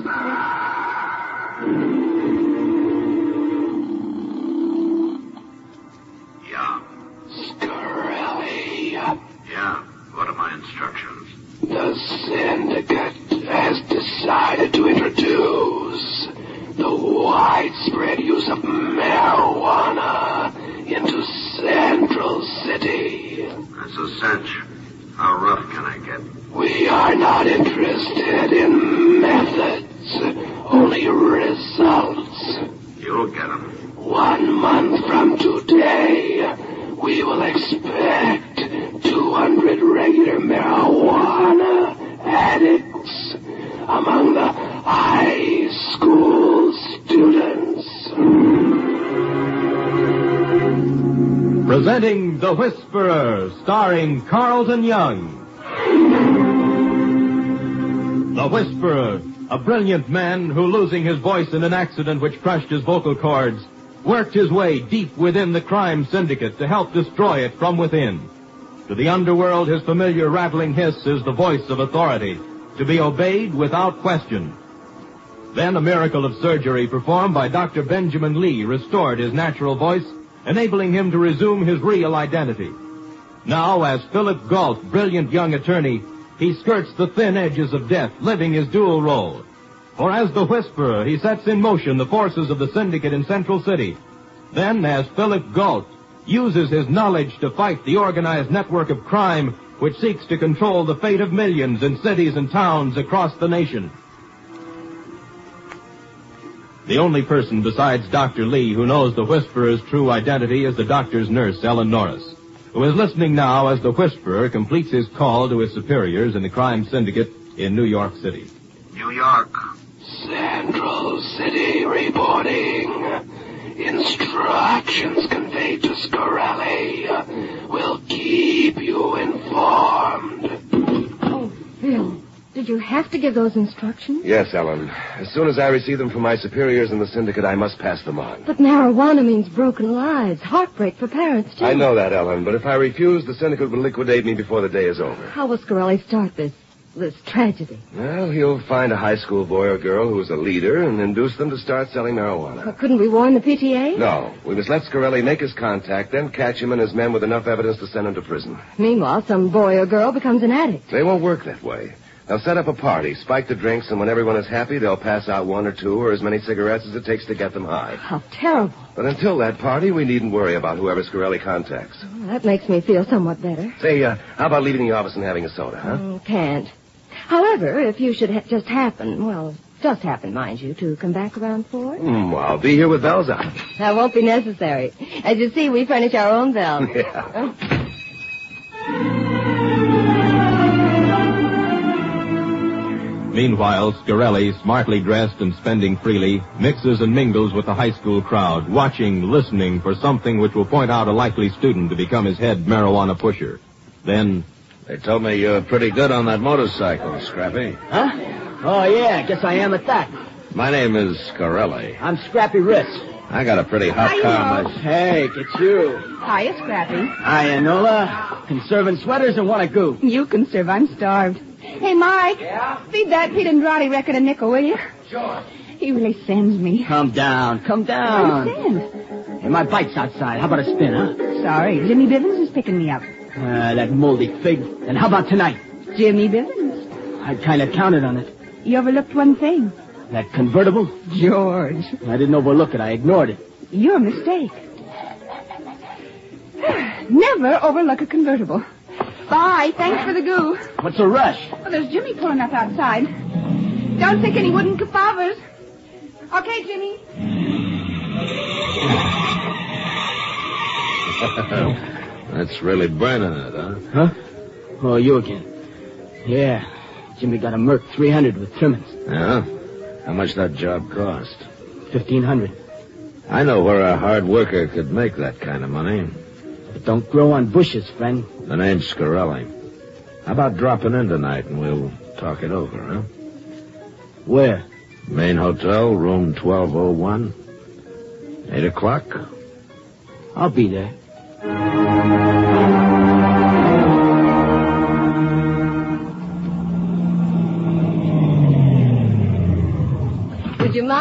Yeah. Scarelli. Yeah. What are my instructions? The Syndicate has decided to introduce the widespread use of marijuana into Central City. That's a cinch. How rough can I get? We are not interested in methods, only results. You'll get 'em. 1 month from today, we will expect 200 regular marijuana addicts among the high school students. Presenting The Whisperer, starring Carlton Young. The Whisperer, a brilliant man who, losing his voice in an accident which crushed his vocal cords, worked his way deep within the crime syndicate to help destroy it from within. To the underworld, his familiar rattling hiss is the voice of authority, to be obeyed without question. Then a miracle of surgery performed by Dr. Benjamin Lee restored his natural voice, enabling him to resume his real identity. Now, as Philip Galt, brilliant young attorney, he skirts the thin edges of death, living his dual role. For as the Whisperer, he sets in motion the forces of the syndicate in Central City. Then, as Philip Galt uses his knowledge to fight the organized network of crime which seeks to control the fate of millions in cities and towns across the nation. The only person besides Dr. Lee who knows the Whisperer's true identity is the doctor's nurse, Ellen Norris, who is listening now as the Whisperer completes his call to his superiors in the crime syndicate in New York City. New York. Central City reporting. Instructions conveyed to Scarelli will keep you informed. Oh, Phil, did you have to give those instructions? Yes, Ellen. As soon as I receive them from my superiors in the syndicate, I must pass them on. But marijuana means broken lives, heartbreak for parents, too. I know that, Ellen, but if I refuse, the syndicate will liquidate me before the day is over. How will Scarelli start this tragedy? Well, he'll find a high school boy or girl who is a leader and induce them to start selling marijuana. Well, couldn't we warn the PTA? No. We must let Scarelli make his contact, then catch him and his men with enough evidence to send him to prison. Meanwhile, some boy or girl becomes an addict. They won't work that way. They'll set up a party, spike the drinks, and when everyone is happy, they'll pass out 1 or 2 or as many cigarettes as it takes to get them high. How terrible. But until that party, we needn't worry about whoever Scarelli contacts. Well, that makes me feel somewhat better. Say, how about leaving the office and having a soda, huh? Can't. However, if you should just happen, mind you, to come back around 4? Well, I'll be here with bells on. That won't be necessary. As you see, we furnish our own bells. Yeah. Meanwhile, Scarelli, smartly dressed and spending freely, mixes and mingles with the high school crowd, watching, listening for something which will point out a likely student to become his head marijuana pusher. Then... They told me you're pretty good on that motorcycle, Scrappy. Huh? Oh, yeah, guess I am at that. My name is Scarelli. I'm Scrappy Ritz. I got a pretty hot Hiya, car. Mo. Hey, it's you. Hiya, Scrappy. Hiya, Nola. Conserving sweaters and what a goo. You can serve. I'm starved. Hey, Mike. Yeah? Feed that Pete Andrade record a nickel, will you? Sure. He really sends me. Come down. Send. Hey, my bike's outside. How about a spin, huh? Sorry, Jimmy Bivens is picking me up. That moldy fig. And how about tonight? Jimmy Bivens. I kind of counted on it. You overlooked one thing. That convertible? George. I didn't overlook it. I ignored it. Your mistake. Never overlook a convertible. Bye. Thanks for the goo. What's the rush? Well, there's Jimmy pulling up outside. Don't think any wooden kebabers. Okay, Jimmy. That's really burning it, huh? Huh? Oh, you again. Yeah. Jimmy got a Merc 300 with trimmings. Yeah? How much that job cost? $1,500. I know where a hard worker could make that kind of money. It don't grow on bushes, friend. The name's Scarelli. How about dropping in tonight and we'll talk it over, huh? Where? Main Hotel, room 1201. 8 o'clock? I'll be there.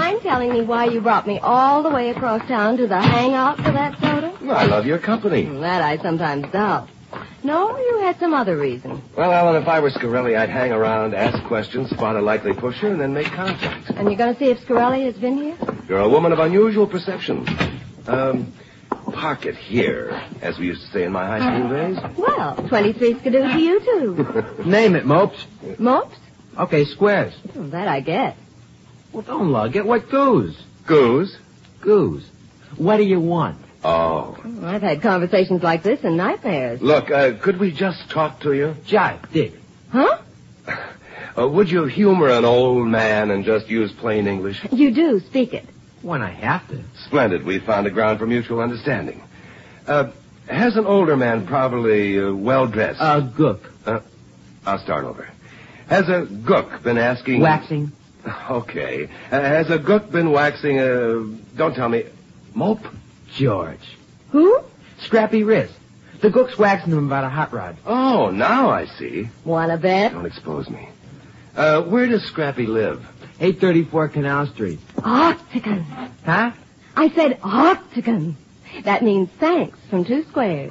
mind telling me why you brought me all the way across town to the hangout for that soda? I love your company. That I sometimes doubt. No, you had some other reason. Well, Alan, if I were Scarelli, I'd hang around, ask questions, spot a likely pusher, and then make contact. And you're going to see if Scarelli has been here? You're a woman of unusual perception. Park it here, as we used to say in my high school days. Well, 23 Skidoo to you, too. Name it, Mopes. Mopes? Okay, squares. Well, that I get. Well, don't lug it. What goose? Goose? Goose. What do you want? Oh. I've had conversations like this in nightmares. Look, could we just talk to you? Jive, dig. Huh? Would you humor an old man and just use plain English? You do. Speak it. When I have to. Splendid. We found a ground for mutual understanding. Has an older man, probably well-dressed... Gook. I'll start over. Has a gook been asking... Waxing. Okay. Has a gook been waxing don't tell me... Mope? George. Who? Scrappy wrist. The Gook's waxing him about a hot rod. Oh, now I see. Wanna bet? Don't expose me. Where does Scrappy live? 834 Canal Street. Octagon. Huh? I said octagon. That means thanks from 2 squares.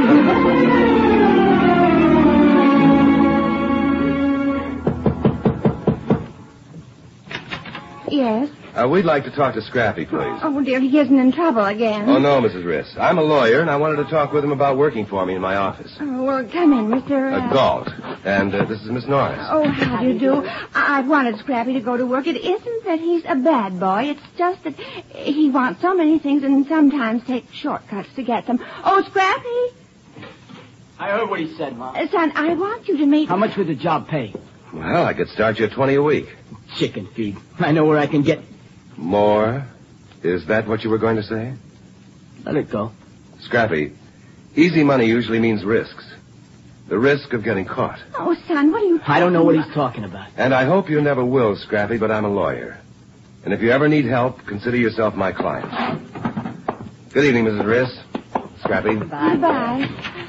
Yes. We'd like to talk to Scrappy, please. Oh, dear, he isn't in trouble again. Oh, no, Mrs. Riss. I'm a lawyer, and I wanted to talk with him about working for me in my office. Oh, well, come in, Mr. Galt. And this is Miss Norris. Oh, how do you do? I've wanted Scrappy to go to work. It isn't that he's a bad boy. It's just that he wants so many things and sometimes takes shortcuts to get them. Oh, Scrappy? I heard what he said, Mom. Son, I want you to meet... How much would the job pay? Well, I could start you at 20 a week. Chicken feed. I know where I can get... More? Is that what you were going to say? Let it go. Scrappy, easy money usually means risks. The risk of getting caught. Oh, son, what are you I don't know what he's talking about. And I hope you never will, Scrappy, but I'm a lawyer. And if you ever need help, consider yourself my client. Good evening, Mrs. Riss. Scrappy. Goodbye.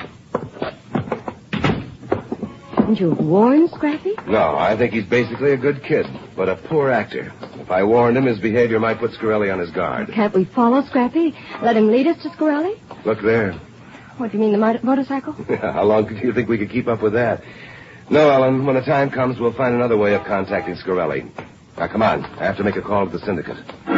Haven't you warned Scrappy? No, I think he's basically a good kid, but a poor actor. If I warned him, his behavior might put Scarelli on his guard. Can't we follow Scrappy? Let him lead us to Scarelli? Look there. What, do you mean the motorcycle? How long do you think we could keep up with that? No, Ellen, when the time comes, we'll find another way of contacting Scarelli. Now, come on. I have to make a call to the syndicate.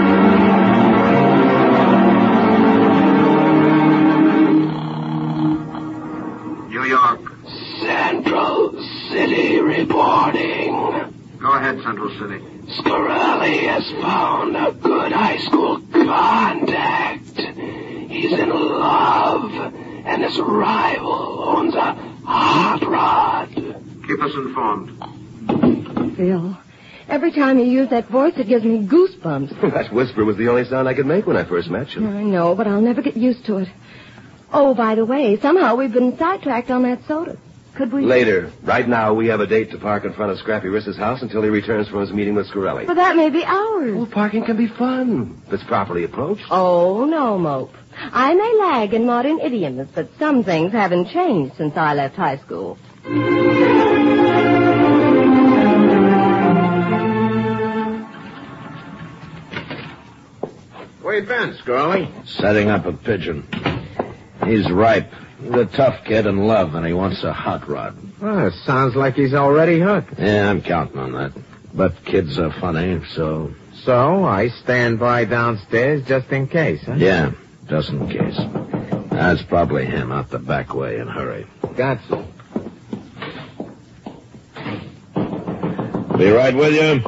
New York. Central City reporting. Go ahead, Central City. Scarelli has found a good high school contact. He's in love, and his rival owns a hot rod. Keep us informed. Phil, every time you use that voice, it gives me goosebumps. That whisper was the only sound I could make when I first met you. I know, but I'll never get used to it. Oh, by the way, somehow we've been sidetracked on that soda. Could we... Later. Right now, we have a date to park in front of Scrappy Riss's house until he returns from his meeting with Scarelli. But that may be ours. Well, parking can be fun if it's properly approached. Oh, no, Mope. I may lag in modern idioms, but some things haven't changed since I left high school. Where you been, Scarelli? Setting up a pigeon. He's ripe. He's a tough kid in love, and he wants a hot rod. Well, it sounds like he's already hooked. Yeah, I'm counting on that. But kids are funny, so... So, I stand by downstairs just in case, huh? Yeah, just in case. That's probably him out the back way in a hurry. Gotcha. Be right with you.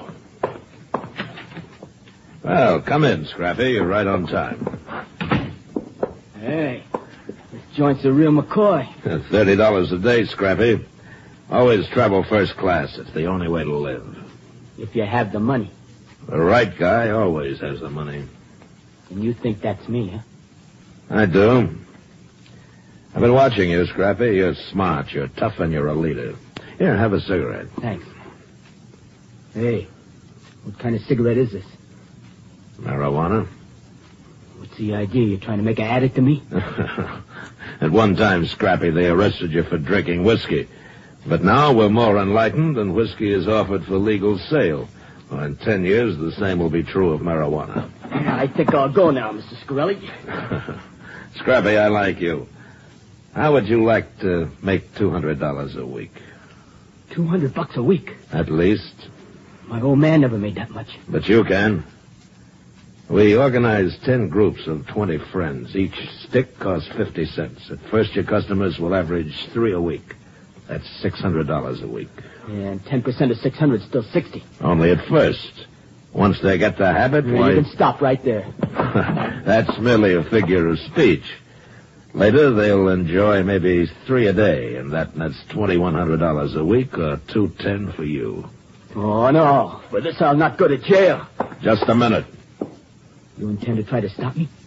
Well, come in, Scrappy. You're right on time. Hey, this joint's a real McCoy. $30 a day, Scrappy. Always travel first class. It's the only way to live. If you have the money. The right guy always has the money. And you think that's me, huh? I do. I've been watching you, Scrappy. You're smart, you're tough, and you're a leader. Here, have a cigarette. Thanks. Hey, what kind of cigarette is this? Marijuana? What's the idea? You're trying to make an addict of me? At one time, Scrappy, they arrested you for drinking whiskey. But now we're more enlightened, and whiskey is offered for legal sale. Well, in 10 years, the same will be true of marijuana. I think I'll go now, Mr. Scarelli. Scrappy, I like you. How would you like to make $200 a week? $200 a week? At least. My old man never made that much. But you can. We organize 10 groups of 20 friends. Each stick costs 50 cents. At first, your customers will average 3 a week. That's $600 a week. And 10% of 600 is still 60. Only at first. Once they get the habit, why... You can stop right there. That's merely a figure of speech. Later, they'll enjoy maybe 3 a day, and that nets $2,100 a week, or $210 for you. Oh, no. For this, I'll not go to jail. Just a minute. You intend to try to stop me?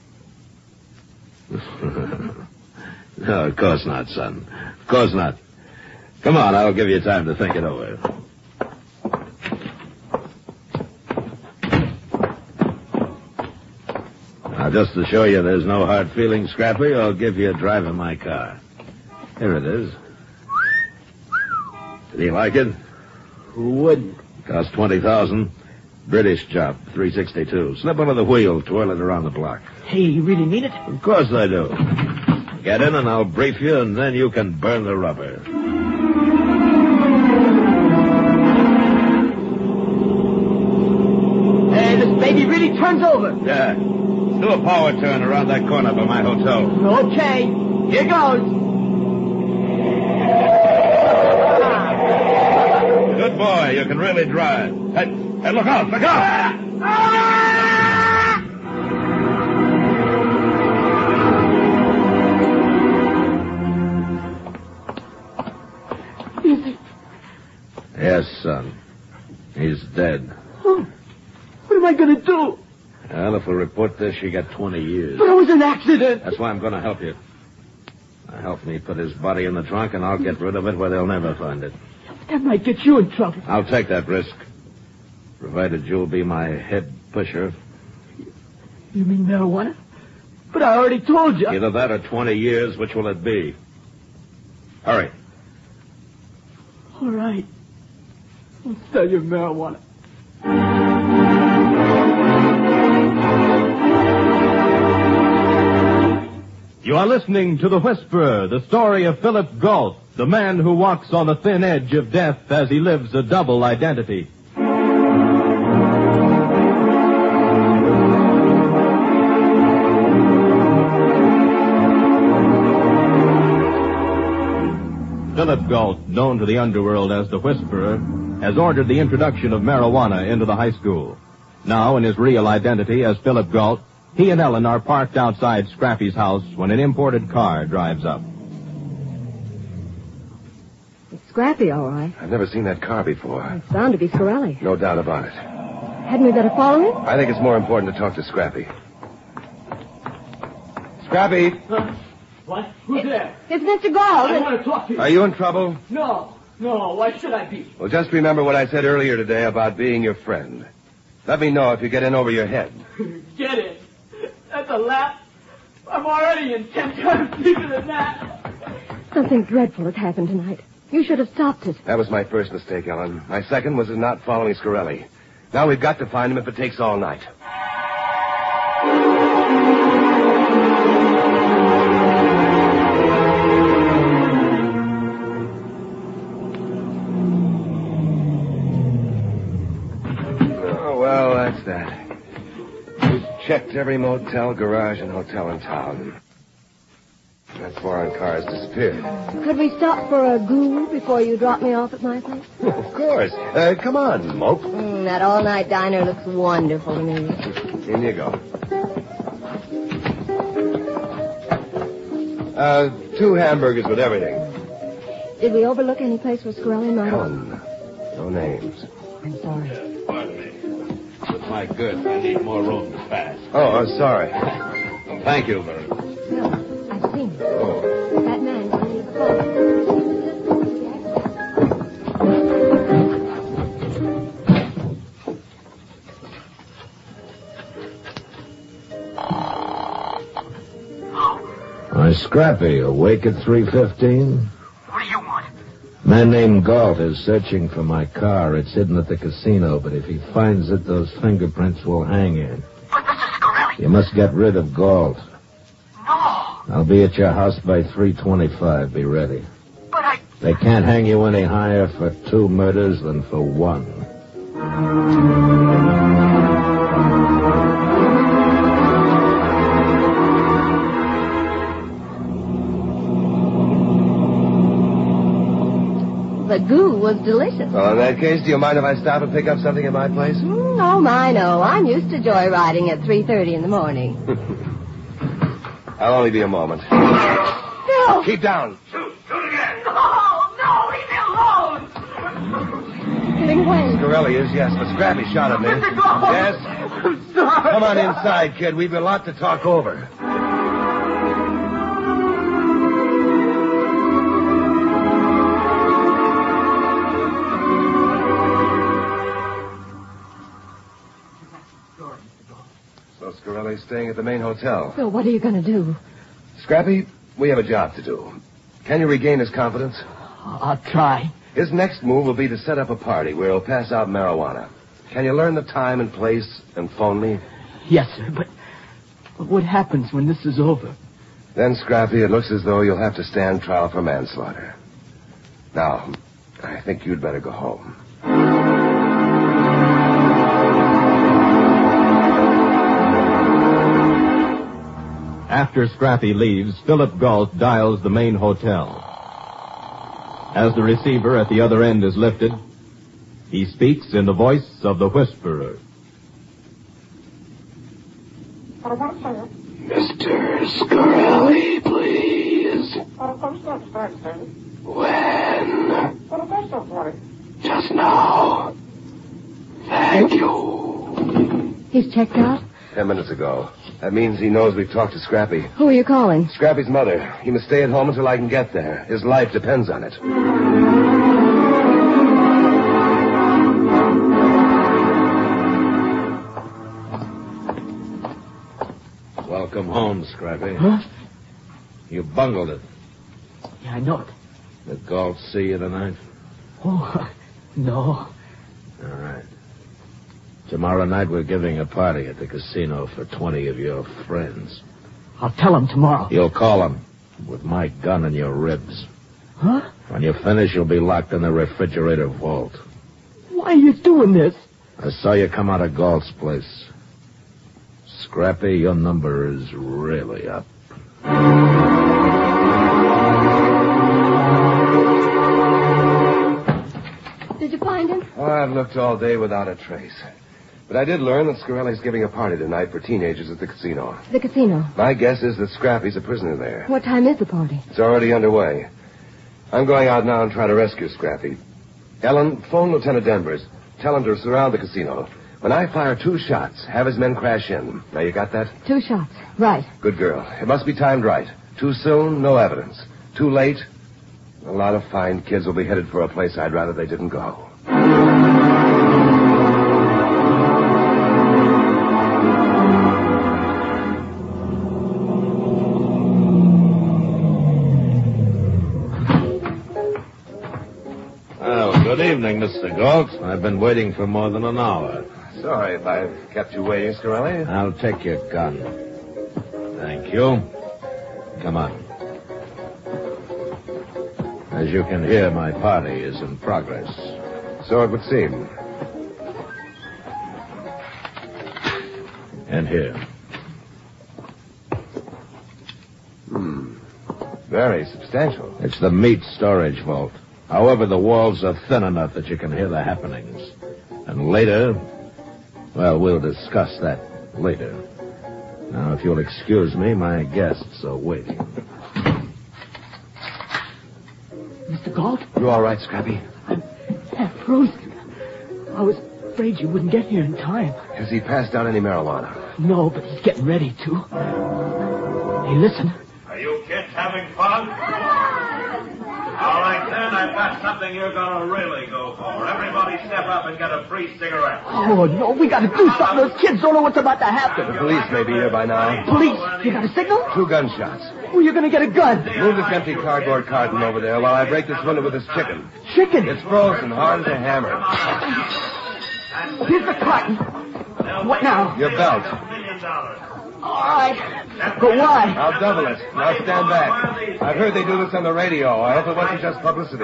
No, of course not, son. Of course not. Come on, I'll give you time to think it over. Now, just to show you there's no hard feelings, Scrappy, I'll give you a drive in my car. Here it is. Did you like it? Who wouldn't? Cost $20,000. British job, 362. Slip under the wheel, twirl it around the block. Hey, you really mean it? Of course I do. Get in and I'll brief you, and then you can burn the rubber. Hey, this baby really turns over. Yeah. Do a power turn around that corner by my hotel. Okay. Here goes. Good boy. You can really drive. Hey, look out. Look out. Yes, son. He's dead. Oh, what am I going to do? Well, if we report this, you get 20 years. But it was an accident. That's why I'm going to help you. Now, help me put his body in the trunk, and I'll get rid of it where they'll never find it. That might get you in trouble. I'll take that risk, provided you'll be my head pusher. You mean marijuana? But I already told you. Either that or 20 years. Which will it be? Hurry. All right. I'll sell you marijuana. You are listening to The Whisperer, the story of Philip Galt, the man who walks on the thin edge of death as he lives a double identity. Philip Galt, known to the underworld as The Whisperer, has ordered the introduction of marijuana into the high school. Now, in his real identity as Philip Galt, he and Ellen are parked outside Scrappy's house when an imported car drives up. It's Scrappy, all right. I've never seen that car before. It's bound to be Scarelli. No doubt about it. Hadn't we better follow him? I think it's more important to talk to Scrappy. Scrappy! What? Who's there? It's Mr. Galt. I want to talk to you. Are you in trouble? No. Why should I be? Well, just remember what I said earlier today about being your friend. Let me know if you get in over your head. Get in. That's a laugh. I'm already in 10 times deeper than that. Something dreadful has happened tonight. You should have stopped it. That was my first mistake, Ellen. My second was in not following Scarelli. Now we've got to find him if it takes all night. Oh, well, that's that. We've checked every motel, garage, and hotel in town. That foreign car has disappeared. Could we stop for a goo before you drop me off at my place? Of course. Come on, Mope. That all-night diner looks wonderful to me. In you go. 2 hamburgers with everything. Did we overlook any place where Scarelli might have... Ellen, no names. I'm sorry. Pardon me. With my goods, I need more room to pass. Oh, sorry. Well, thank you very much. No, I've seen him. Oh. That man going to the phone. Scrappy, awake at 3:15? What do you want? Man named Galt is searching for my car. It's hidden at the casino, but if he finds it, those fingerprints will hang him. But Mr. Scarelli... You must get rid of Galt. No. I'll be at your house by 3:25. Be ready. But I... They can't hang you any higher for 2 murders than for 1. The goo was delicious. Well, in that case, do you mind if I stop and pick up something at my place? Oh, my, no. I'm used to joyriding at 3:30 in the morning. I'll only be a moment. Phil! Keep down. Shoot again. No, leave me alone. Getting away. Scarelli is, yes, but Scrappy shot at me. Mr. Galt. Yes? I'm sorry. Come on inside, kid. We've a lot to talk over. So Scarelli's staying at the main hotel. Phil, what are you going to do? Scrappy, we have a job to do. Can you regain his confidence? I'll try. His next move will be to set up a party where he'll pass out marijuana. Can you learn the time and place and phone me? Yes, sir, but what happens when this is over? Then, Scrappy, it looks as though you'll have to stand trial for manslaughter. Now, I think you'd better go home. After Scrappy leaves, Philip Galt dials the main hotel. As the receiver at the other end is lifted, he speaks in the voice of the Whisperer. Mr. Scarelli, please. When? Just now. Thank you. He's checked out? 10 minutes ago. That means he knows we've talked to Scrappy. Who are you calling? Scrappy's mother. He must stay at home until I can get there. His life depends on it. Welcome home, Scrappy. Huh? You bungled it. Yeah, I know it. Did Galt see you tonight? Oh, no. All right. Tomorrow night we're giving a party at the casino for 20 of your friends. I'll tell him tomorrow. You'll call them with my gun in your ribs. Huh? When you finish, you'll be locked in the refrigerator vault. Why are you doing this? I saw you come out of Galt's place. Scrappy, your number is really up. Did you find him? Oh, I've looked all day without a trace. But I did learn that Scarelli's giving a party tonight for teenagers at the casino. The casino. My guess is that Scrappy's a prisoner there. What time is the party? It's already underway. I'm going out now and try to rescue Scrappy. Ellen, phone Lieutenant Denvers. Tell him to surround the casino. When I fire 2 shots, have his men crash in. Now, you got that? 2 shots. Right. Good girl. It must be timed right. Too soon, no evidence. Too late, a lot of fine kids will be headed for a place I'd rather they didn't go. Good evening, Mr. Galt. I've been waiting for more than an hour. Sorry if I've kept you waiting, Scarelli. I'll take your gun. Thank you. Come on. As you can hear, my party is in progress. So it would seem. And here. Very substantial. It's the meat storage vault. However, the walls are thin enough that you can hear the happenings. And later, well, we'll discuss that later. Now, if you'll excuse me, my guests are waiting. Mr. Galt? You all right, Scrappy? I'm half frozen. I was afraid you wouldn't get here in time. Has he passed out any marijuana? No, but he's getting ready to. Hey, listen. Are you kids having fun? All right, Then I've got something you're going to really go for. Everybody step up and get a free cigarette. Oh, no, we got to do something. Those kids don't know what's about to happen. The police may be here by now. Police, you got a signal? 2 gunshots. Oh, you're going to get a gun. Move this empty cardboard carton over there while I break this window with this chicken. Chicken? It's frozen, hard as a hammer. Here's the carton. What now? Your belt. All right. But why? I'll double it. Now stand back. I've heard they do this on the radio. I hope it wasn't just publicity.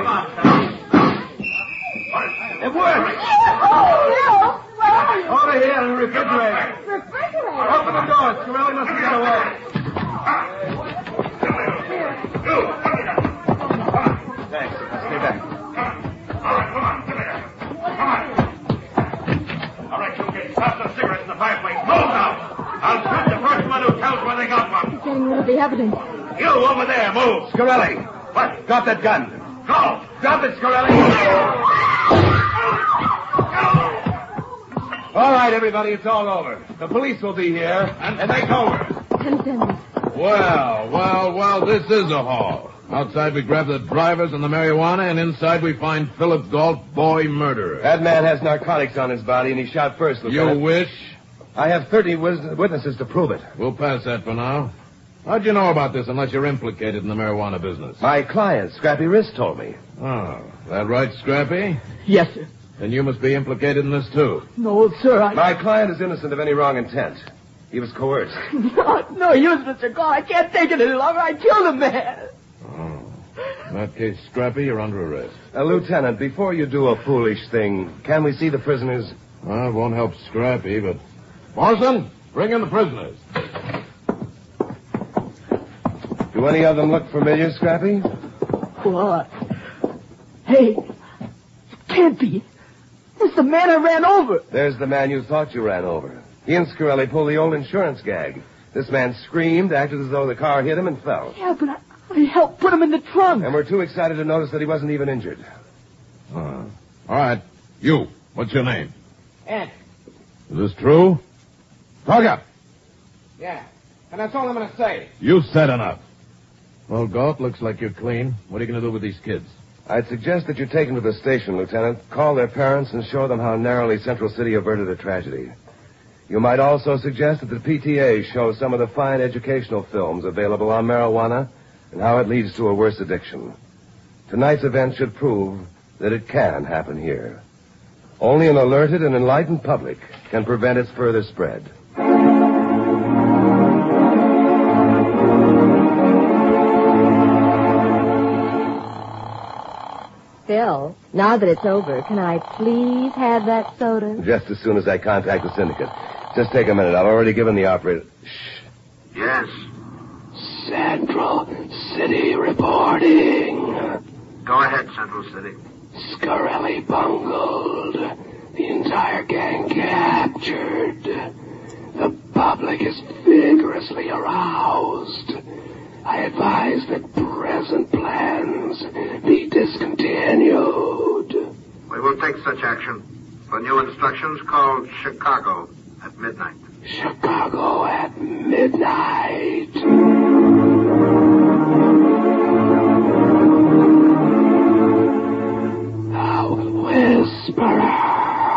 It worked! Oh, no. Over here in the refrigerator. Refrigerator? Open the door. Scarelli must have got away. Thanks. Stay back. All right, you kids, toss the cigarettes in the fireplace. Move now! I'll shoot the first one who tells where they got one. Getting rid of the evidence. You over there, move. Scarelli. What? Drop that gun. Go! Drop it, Scarelli. All right, everybody, it's all over. The police will be here, and take over. Lieutenant. Well, this is a haul. Outside we grab the drivers and the marijuana, and inside we find Philip Galt, boy murderer. That man has narcotics on his body, and he shot first, Lieutenant. You wish? I have 30 witnesses to prove it. We'll pass that for now. How'd you know about this unless you're implicated in the marijuana business? My client, Scrappy Wrist, told me. Oh, that right, Scrappy? Yes, sir. Then you must be implicated in this, too. No, sir, My client is innocent of any wrong intent. He was coerced. No use, Mr. Gall. I can't take it any longer. I killed a man. Oh. In that case, Scrappy, you're under arrest. Lieutenant, before you do a foolish thing, can we see the prisoners? Well, it won't help Scrappy, but... Morrison, bring in the prisoners. Do any of them look familiar, Scrappy? What? Hey, it can't be. This is the man I ran over. There's the man you thought you ran over. He and Scarelli pulled the old insurance gag. This man screamed, acted as though the car hit him, and fell. Yeah, but I helped put him in the trunk. And we're too excited to notice that he wasn't even injured. All right. You, what's your name? Ed. Is this true? Talk up. Yeah, and that's all I'm going to say. You said enough. Well, Galt, looks like you're clean. What are you going to do with these kids? I'd suggest that you take them to the station, Lieutenant. Call their parents and show them how narrowly Central City averted a tragedy. You might also suggest that the PTA show some of the fine educational films available on marijuana and how it leads to a worse addiction. Tonight's event should prove that it can happen here. Only an alerted and enlightened public can prevent its further spread. Phil, now that it's over, can I please have that soda? Just as soon as I contact the syndicate. Just take a minute. I've already given the operator... Shh. Yes. Central City reporting. Go ahead, Central City. Scarelli bungled. The entire gang captured. The public is vigorously aroused. I advise that present plans be discontinued. We will take such action. For new instructions, call Chicago at midnight. Chicago at midnight. The Whisperer.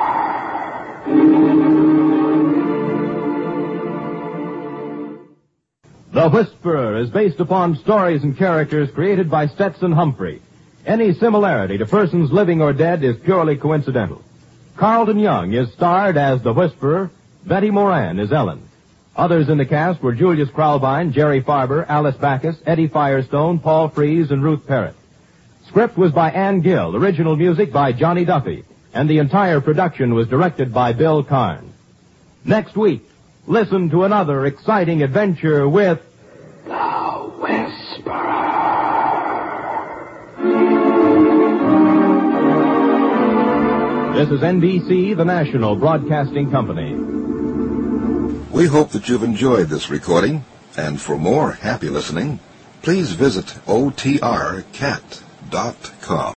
The Whisperer is based upon stories and characters created by Stetson Humphrey. Any similarity to persons living or dead is purely coincidental. Carlton Young is starred as the Whisperer. Betty Moran is Ellen. Others in the cast were Julius Kralbein, Jerry Farber, Alice Backus, Eddie Firestone, Paul Frees, and Ruth Parrott. Script was by Ann Gill, original music by Johnny Duffy, and the entire production was directed by Bill Karn. Next week, listen to another exciting adventure with... The Whisperer. This is NBC, the national broadcasting company. We hope that you've enjoyed this recording, and for more happy listening, please visit otrcat.com.